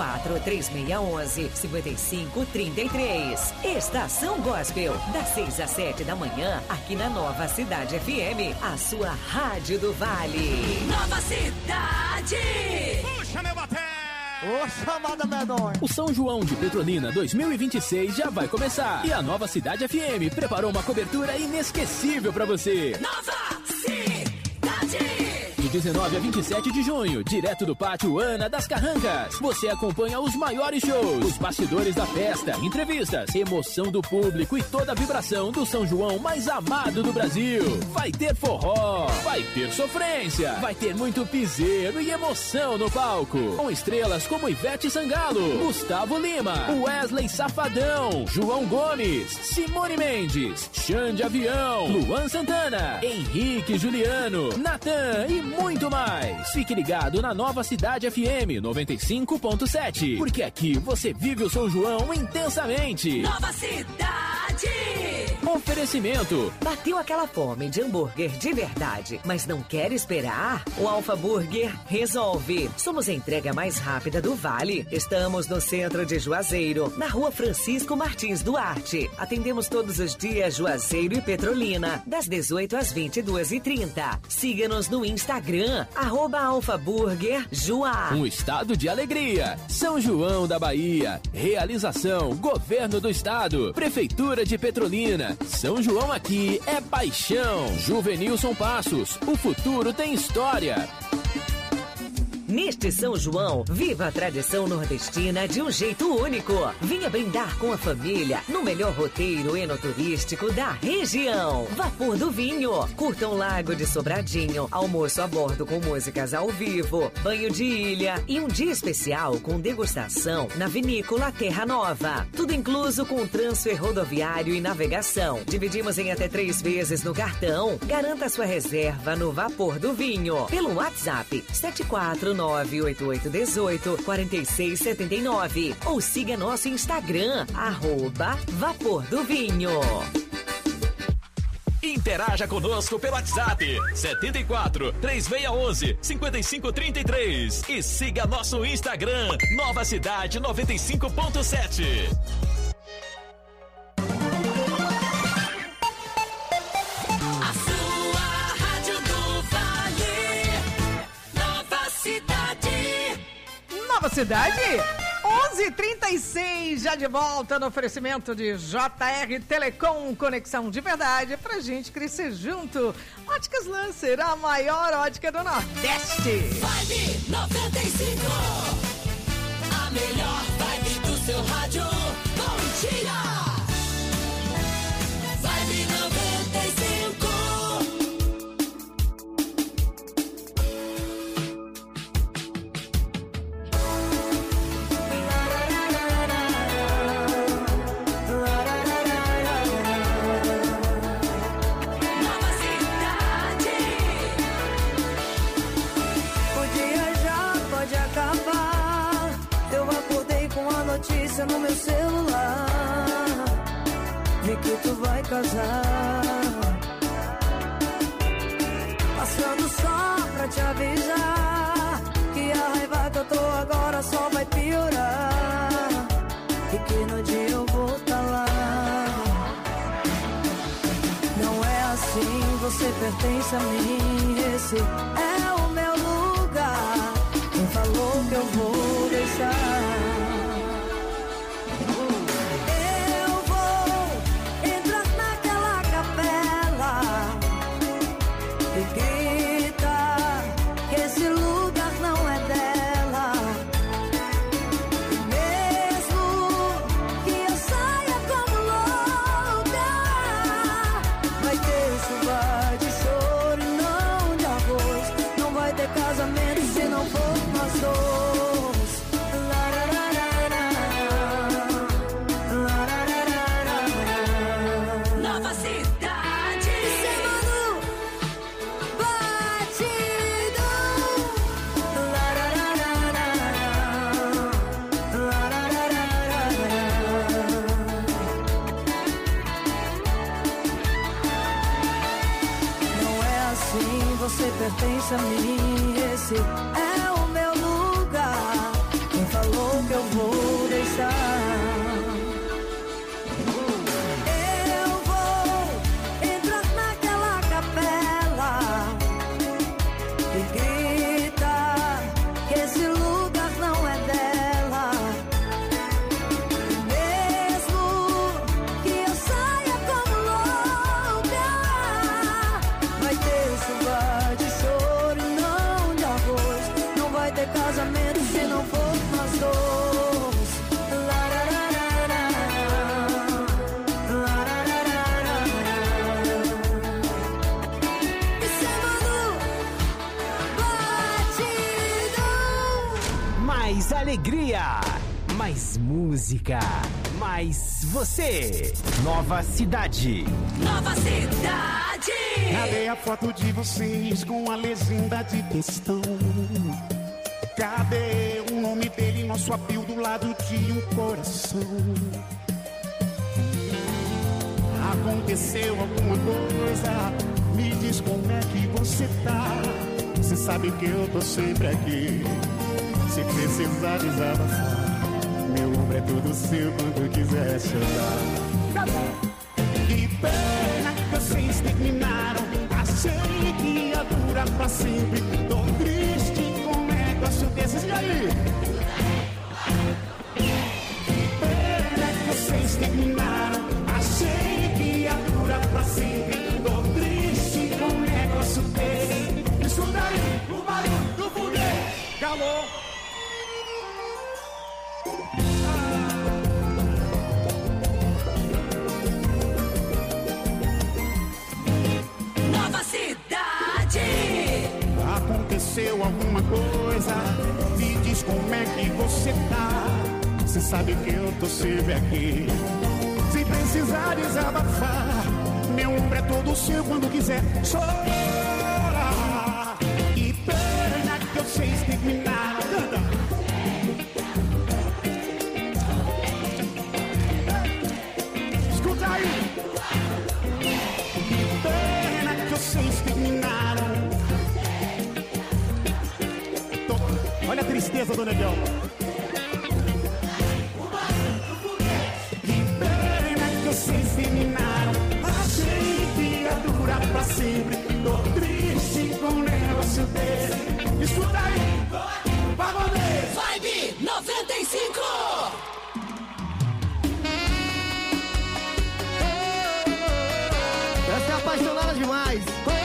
74-3611-5533. Estação Gospel, das 6 às 7 da manhã, aqui na Nova Cidade FM, a sua rádio do Vale. Nova Cidade! Puxa, meu baté! Ô, chamada medonha! O São João de Petrolina 2026 já vai começar. E a Nova Cidade FM preparou uma cobertura inesquecível pra você. Nova Cidade! De 19 a 27 de junho, direto do Pátio Ana das Carrancas. Você acompanha os maiores shows, os bastidores da festa, entrevistas, emoção do público e toda a vibração do São João mais amado do Brasil. Vai ter forró, vai ter sofrência, vai ter muito piseiro e emoção no palco. Com estrelas como Ivete Sangalo, Gustavo Lima, Wesley Safadão, João Gomes, Simone Mendes, Xande Avião, Luan Santana, Henrique Juliano, Natan e muito mais. Fique ligado na Nova Cidade FM 95.7, porque aqui você vive o São João intensamente. Nova Cidade! Oferecimento. Bateu aquela fome de hambúrguer de verdade, mas não quer esperar? O Alfa Burger resolve. Somos a entrega mais rápida do Vale. Estamos no centro de Juazeiro, na Rua Francisco Martins Duarte. Atendemos todos os dias Juazeiro e Petrolina, das 18 às 22h30. Siga-nos no Instagram, @alfaburgerjua. Um estado de alegria. São João da Bahia. Realização: Governo do Estado. Prefeitura de Petrolina. São João aqui é paixão. Juvenilson Passos. O futuro tem história. Neste São João, viva a tradição nordestina de um jeito único. Venha brindar com a família no melhor roteiro enoturístico da região. Vapor do Vinho. Curta um lago de Sobradinho, almoço a bordo com músicas ao vivo, banho de ilha e um dia especial com degustação na vinícola Terra Nova. Tudo incluso com transfer rodoviário e navegação. Dividimos em até 3 vezes no cartão. Garanta sua reserva no Vapor do Vinho pelo WhatsApp 74988184679 ou siga nosso Instagram, @Vapor do Vinho. Interaja conosco pelo WhatsApp 74 3611 5533 e siga nosso Instagram, Nova Cidade 95.7. Nova Cidade, 11h36, já de volta no oferecimento de JR Telecom, conexão de verdade pra gente crescer junto. Óticas Lancer, a maior ótica do Nordeste. Vibe 95, a melhor vibe do seu rádio. Bom dia! Vibe 95. Notícia no meu celular, vi que tu vai casar. Passando só pra te avisar que a raiva que eu tô agora só vai piorar, e que no dia eu vou tá lá. Não é assim, você pertence a mim, esse é o meu lugar. Quem falou que eu vou deixar? Pertence a mim, esse é o meu lugar. Quem falou que eu vou deixar? Eu vou entrar naquela capela e gritar que esse lugar não é dela. Mesmo que eu saia como louca, vai ter chuva de choro e não de arroz. Não vai ter casamento se não for nós dois. Mais alegria, mais música, mais você. Nova Cidade. Nova Cidade. Cadê a foto de vocês com a legenda de textão? Cadê o nome dele, nosso apelo do lado de um coração? Aconteceu alguma coisa? Me diz como é que você tá. Você sabe que eu tô sempre aqui. Se precisar desabafar, meu ombro é todo seu quando quiser chorar. Que pena que vocês terminaram. Achei que ia durar pra sempre. Tô triste com um negócio desses. E aí? Que pena que vocês terminaram. Achei que ia durar pra sempre. Tô triste com um negócio desse. Escuta aí, o barulho do foguete. Calou. Nova Cidade. Aconteceu alguma coisa? Me diz como é que você tá. Você sabe que eu tô sempre aqui. Se precisar desabafar, meu ombro é todo seu quando quiser chorar. Que pena que vocês terminaram. Escuta aí. Que pena que vocês terminaram. Olha a tristeza do negão. Que pena que vocês terminaram. Achei que ia durar pra sempre. Tô triste com um negócio desse. Escuta aí. Pagodeiro. Vibe 95. Essa é apaixonada demais.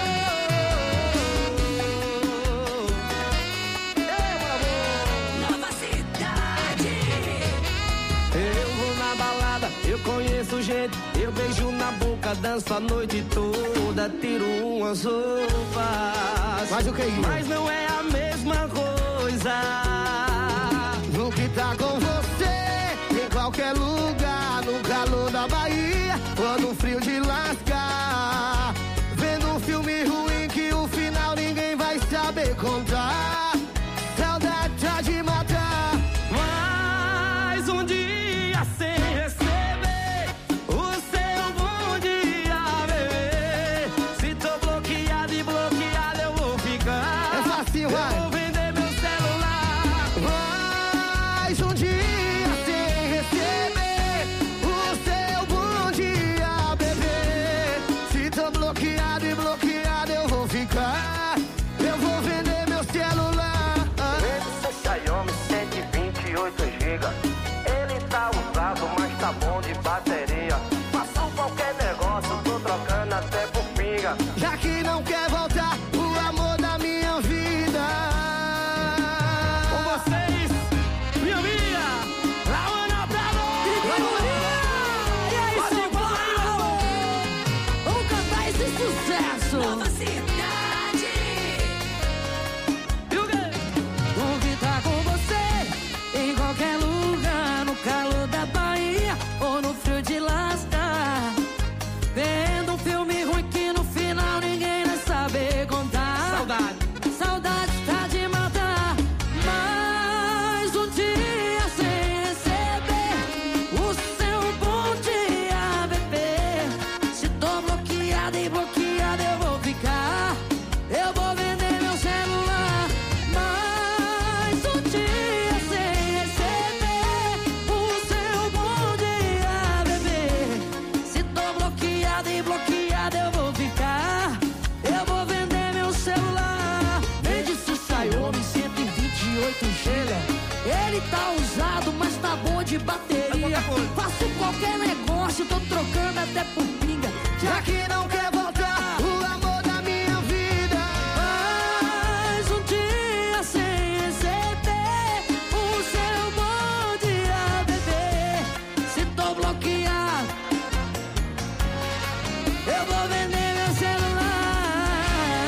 Nova Cidade. Eu vou na balada, eu conheço gente. Eu beijo na boca, danço a noite toda, tiro umas roupas. Mas o que é isso? Mas não é a mesma coisa. No que tá com você, em qualquer lugar, no calor da Bahia, ou no frio de lascar. Vendo um filme ruim que o final ninguém vai saber contar. Saudade tá de matar. Mais um dia sem receber o seu bom dia, bebê. Se tô bloqueado e bloqueado eu vou ficar. É fácil, vai. Eu vou vender meu celular. Mais um dia sem receber o seu bom dia, bebê. Se tô bloqueado e bloqueado eu vou ficar. Eu vou vender meu celular. Esse Xiaomi 128 GB. Ele tá usado, mas tá bom de bateria. Passou qualquer negócio, tô trocando até por pinga. Já que não quer voltar, o amor da minha vida. Com vocês, minha amiga, Laona Bravo! E aí, São Paulo? Vamos cantar esse sucesso. Nova Cidade. E o quê? O que tá com você? Em qualquer lugar, no calor da Bahia ou no frio de lascar. Vendo um filme ruim que no final ninguém vai saber contar. Saudade. Saudade tá de matar. Mais um dia sem receber o seu bom dia, bebê. Se tô bloqueado e bloqueado eu vou ficar. Eu vou vender meu celular. Mais um dia sem receber o seu bom dia, bebê. Se tô bloqueado e bloqueado eu vou ficar. Eu vou vender meu celular. Vende esse Xiaomi 128 GB. Ele tá usado, mas tá bom de bateria. Faço qualquer negócio, tô trocando até por pinga. Já que não quer voltar, o amor da minha vida. Mais um dia sem receber o seu bom dia, bebê. Se tô bloqueado, eu vou vender meu celular.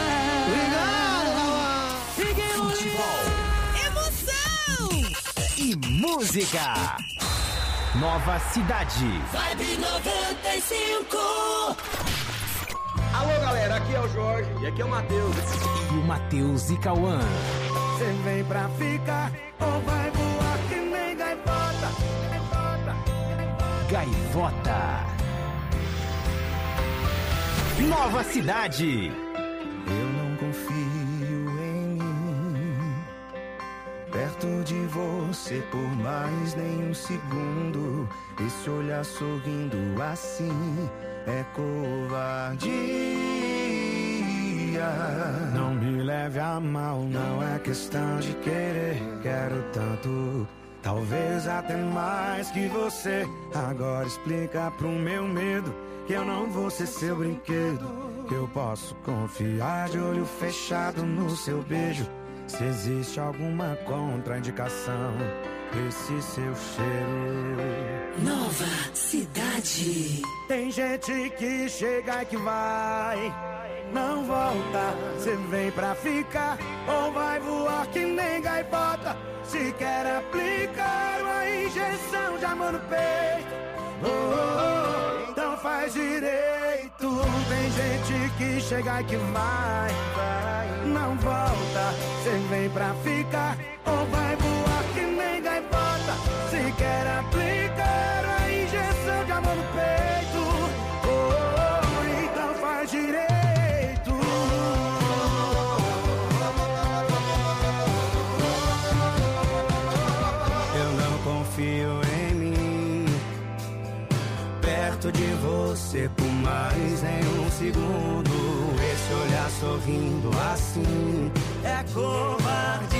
Obrigado, Futebol Emoção. e música. Nova Cidade. Vibe 95. Alô, galera, aqui é o Jorge e aqui é o Matheus. E o Matheus e Cauã. Você vem pra ficar ou vai voar que nem gaivota? Gaivota. Nova Cidade. Eu não confio em mim, perto de você por mais nenhum segundo. Esse olhar sorrindo assim é covardia. Não me leve a mal, não é questão de querer. Quero tanto, talvez até mais que você. Agora explica pro meu medo que eu não vou ser seu brinquedo, que eu posso confiar de olho fechado no seu beijo. Se existe alguma contraindicação, esse seu cheiro. Nova Cidade. Tem gente que chega e que vai, não volta. Cê vem pra ficar ou vai voar que nem gaivota. Se quer aplicar uma injeção de amor no peito, então faz direito. Tem gente que chega e que vai, não volta. Cê vem pra ficar ou vai voar que nem gaivota. Se quer aplicar a injeção de amor no peito, então faz direito. Eu não confio em mim, perto de você por mais nenhum segundo. Esse olhar sorrindo assim é covardia.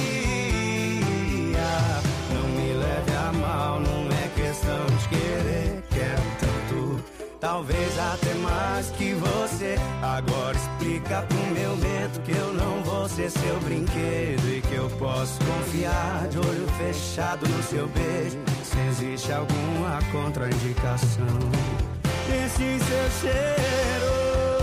Não me leve a mal, não é questão de querer. Quero tanto, talvez até mais que você. Agora explica pro meu medo que eu não vou ser seu brinquedo e que eu posso confiar de olho fechado no seu beijo. Se existe alguma contraindicação, esse seu cheiro.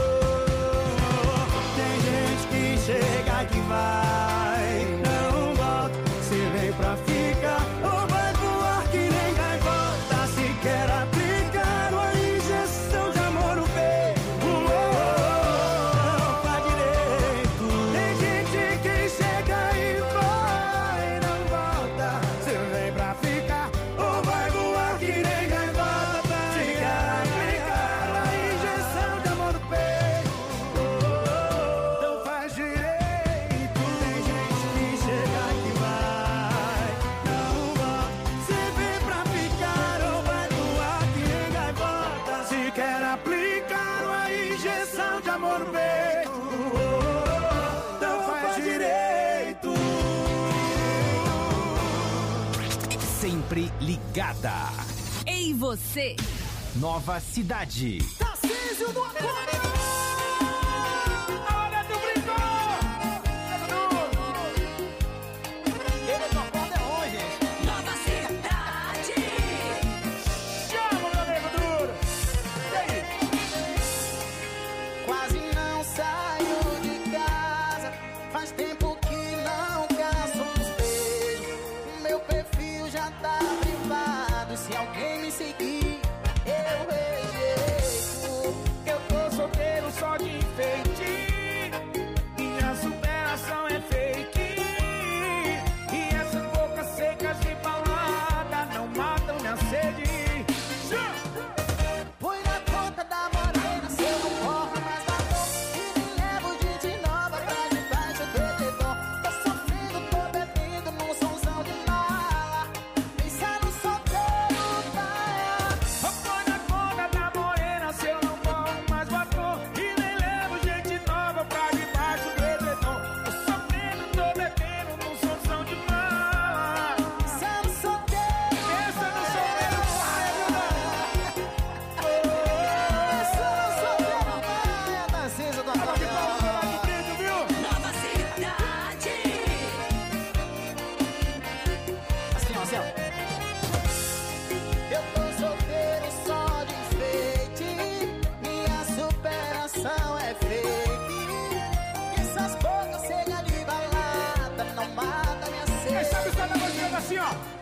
Tem gente que chega e que vai, não volta. Se vem pra ficar ou vai voar que nem gaivota. Se quer aplicar uma injeção de amor no peito, não faz direito. Tem gente que chega e vai, não volta. Se vem pra ficar ou vai voar que nem gaivota. Se quer aplicar a injeção de amor no peito, não faz direito. Tem gente que chega e que vai, não volta. Se vem pra ficar ou vai voar que nem gaivota. Se quer aplicar uma injeção de amor no peito, não faz direito. Sempre ligada. Ei, você! Nova Cidade. Tarcísio do Acordeão! Olha, tu brincou! Ele do acordeão, gente! Nova Cidade. Chama, meu nego duro! E aí? Quase não saio de casa, faz tempo que não caço uns beijos. Meu perfil já tá privado, se alguém me seguir, eu rejeito. Eu tô solteiro só de enfeite, minha superação é fake. E essas bocas secas de balada não matam minha sede. Põe na conta da morena, se eu não corro mais da dor. E me levo de nova pra debaixo do edredom. Tô sofrendo, tô bebendo num somzão de mala. Pensa no solteiro, vai. Põe na conta da morena, se eu não corro mais vapor. E nem levo gente nova pra debaixo do edredom. Tô sofrendo, tô bebendo num somzão de mala. Pensa no solteiro, Pensa no solteiro, vai, pensa no solteiro, vai. A Tarcísio do Acordeão. Nova Cidade. Assim, ó, assim, ó. Eu tô solteiro só de enfeite, minha superação é fake. Essas bocas cegas de balada não matam minha sede. Quem sabe está na música assim, ó.